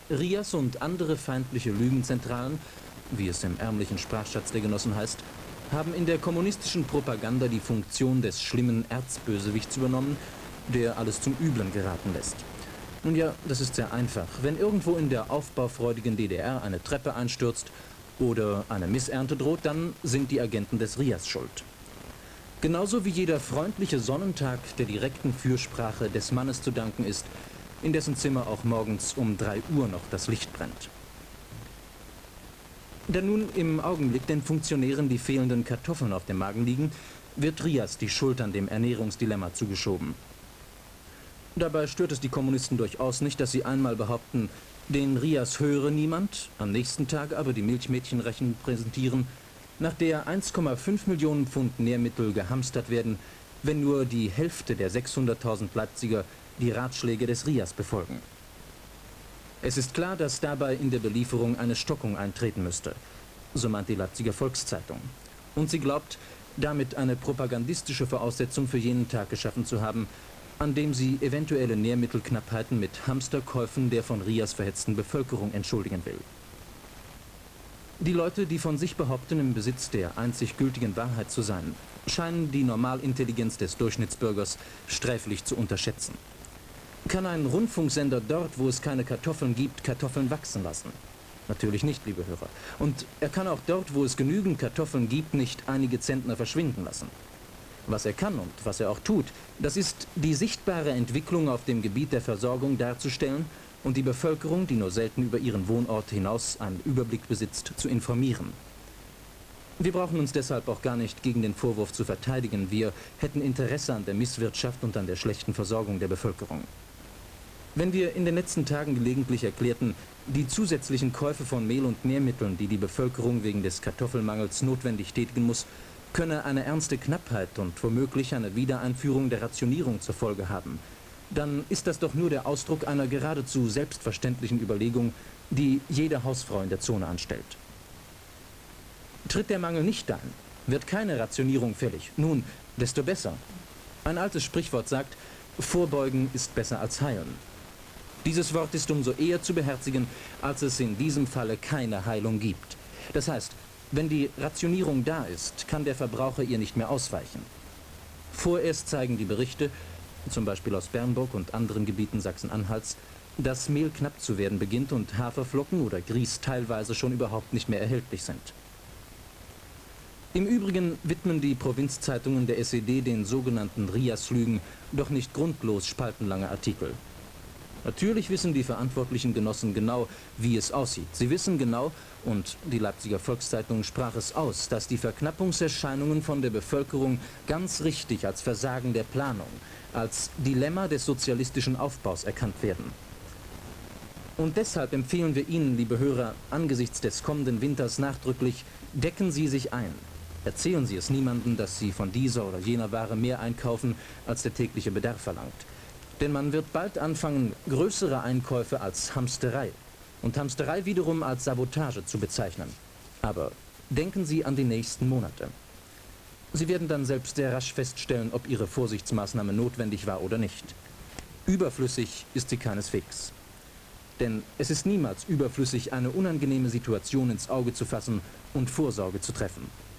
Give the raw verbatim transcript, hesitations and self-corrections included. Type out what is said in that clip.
Rias und andere feindliche Lügenzentralen, wie es im ärmlichen Sprachschatz der Genossen heißt, haben in der kommunistischen Propaganda die Funktion des schlimmen Erzbösewichts übernommen, der alles zum Üblen geraten lässt. Nun ja, das ist sehr einfach. Wenn irgendwo in der aufbaufreudigen D D R eine Treppe einstürzt oder eine Missernte droht, dann sind die Agenten des Rias schuld. Genauso wie jeder freundliche Sonnentag der direkten Fürsprache des Mannes zu danken ist, in dessen Zimmer auch morgens um drei Uhr noch das Licht brennt. Da nun im Augenblick den Funktionären die fehlenden Kartoffeln auf dem Magen liegen, wird Rias die Schuld an dem Ernährungsdilemma zugeschoben. Dabei stört es die Kommunisten durchaus nicht, dass sie einmal behaupten, den Rias höre niemand, am nächsten Tag aber die Milchmädchenrechnung präsentieren, nach der eins Komma fünf Millionen Pfund Nährmittel gehamstert werden, wenn nur die Hälfte der sechshunderttausend Leipziger die Ratschläge des Rias befolgen. Es ist klar, dass dabei in der Belieferung eine Stockung eintreten müsste, so meint die Leipziger Volkszeitung. Und sie glaubt, damit eine propagandistische Voraussetzung für jenen Tag geschaffen zu haben, an dem sie eventuelle Nährmittelknappheiten mit Hamsterkäufen der von Rias verhetzten Bevölkerung entschuldigen will. Die Leute, die von sich behaupten, im Besitz der einzig gültigen Wahrheit zu sein, scheinen die Normalintelligenz des Durchschnittsbürgers sträflich zu unterschätzen. Kann ein Rundfunksender dort, wo es keine Kartoffeln gibt, Kartoffeln wachsen lassen? Natürlich nicht, liebe Hörer. Und er kann auch dort, wo es genügend Kartoffeln gibt, nicht einige Zentner verschwinden lassen. Was er kann und was er auch tut, das ist, die sichtbare Entwicklung auf dem Gebiet der Versorgung darzustellen und die Bevölkerung, die nur selten über ihren Wohnort hinaus einen Überblick besitzt, zu informieren. Wir brauchen uns deshalb auch gar nicht gegen den Vorwurf zu verteidigen. Wir hätten Interesse an der Misswirtschaft und an der schlechten Versorgung der Bevölkerung. Wenn wir in den letzten Tagen gelegentlich erklärten, die zusätzlichen Käufe von Mehl und Nährmitteln, die die Bevölkerung wegen des Kartoffelmangels notwendig tätigen muss, könne eine ernste Knappheit und womöglich eine Wiedereinführung der Rationierung zur Folge haben, dann ist das doch nur der Ausdruck einer geradezu selbstverständlichen Überlegung, die jede Hausfrau in der Zone anstellt. Tritt der Mangel nicht ein, wird keine Rationierung fällig. Nun, desto besser. Ein altes Sprichwort sagt, Vorbeugen ist besser als heilen. Dieses Wort ist umso eher zu beherzigen, als es in diesem Falle keine Heilung gibt. Das heißt, wenn die Rationierung da ist, kann der Verbraucher ihr nicht mehr ausweichen. Vorerst zeigen die Berichte, zum Beispiel aus Bernburg und anderen Gebieten Sachsen-Anhalts, dass Mehl knapp zu werden beginnt und Haferflocken oder Grieß teilweise schon überhaupt nicht mehr erhältlich sind. Im Übrigen widmen die Provinzzeitungen der S E D den sogenannten Rias-Lügen doch nicht grundlos spaltenlange Artikel. Natürlich wissen die verantwortlichen Genossen genau, wie es aussieht. Sie wissen genau, und die Leipziger Volkszeitung sprach es aus, dass die Verknappungserscheinungen von der Bevölkerung ganz richtig als Versagen der Planung, als Dilemma des sozialistischen Aufbaus erkannt werden. Und deshalb empfehlen wir Ihnen, liebe Hörer, angesichts des kommenden Winters nachdrücklich, decken Sie sich ein. Erzählen Sie es niemandem, dass Sie von dieser oder jener Ware mehr einkaufen, als der tägliche Bedarf verlangt. Denn man wird bald anfangen, größere Einkäufe als Hamsterei und Hamsterei wiederum als Sabotage zu bezeichnen. Aber denken Sie an die nächsten Monate. Sie werden dann selbst sehr rasch feststellen, ob Ihre Vorsichtsmaßnahme notwendig war oder nicht. Überflüssig ist sie keineswegs. Denn es ist niemals überflüssig, eine unangenehme Situation ins Auge zu fassen und Vorsorge zu treffen.